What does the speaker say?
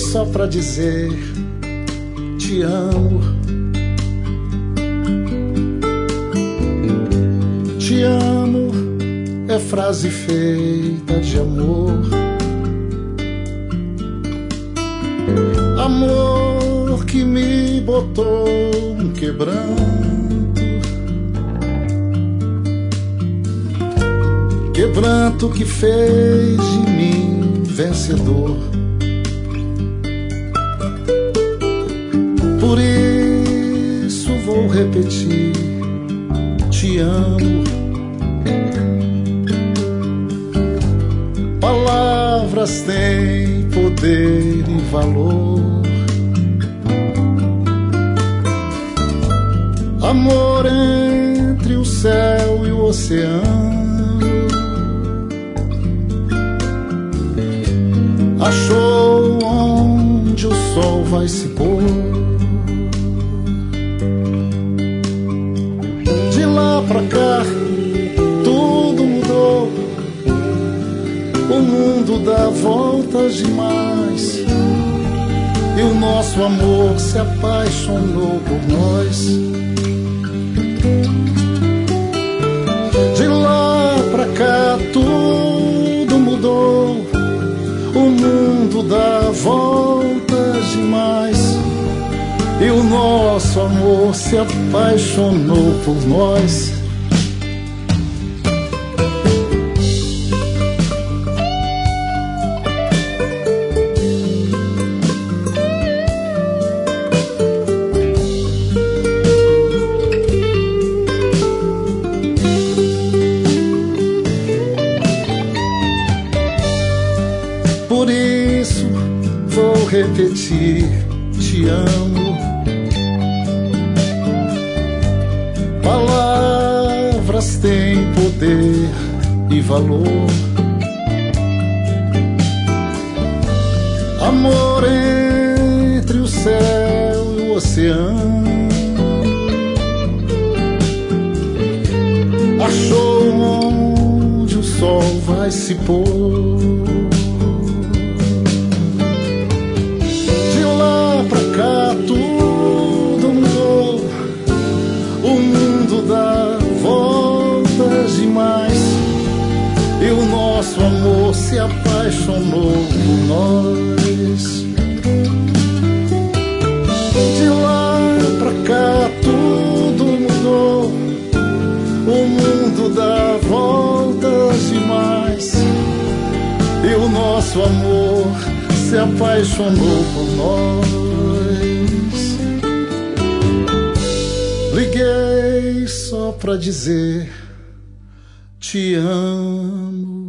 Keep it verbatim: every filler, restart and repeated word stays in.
só pra dizer te amo. Te amo é frase feita de amor. Amor que me botou um quebranto, quebranto que fez de mim vencedor. Por isso vou repetir, te amo. Palavras têm poder e valor. Amor entre o céu e o oceano, achou onde o sol vai se pôr. De lá pra cá tudo mudou, o mundo dá voltas demais, e o nosso amor se apaixonou por nós. De lá pra cá tudo mudou, o mundo dá voltas demais, e o nosso amor se apaixonou por nós. Por isso vou repetir, te amo. Palavras têm poder e valor. Amor entre o céu e o oceano, achou onde o sol vai se pôr. Tudo mudou, o mundo dá voltas demais, e o nosso amor se apaixonou por nós. De lá pra cá tudo mudou, o mundo dá voltas demais, e o nosso amor se apaixonou por nós. Liguei só pra dizer te amo.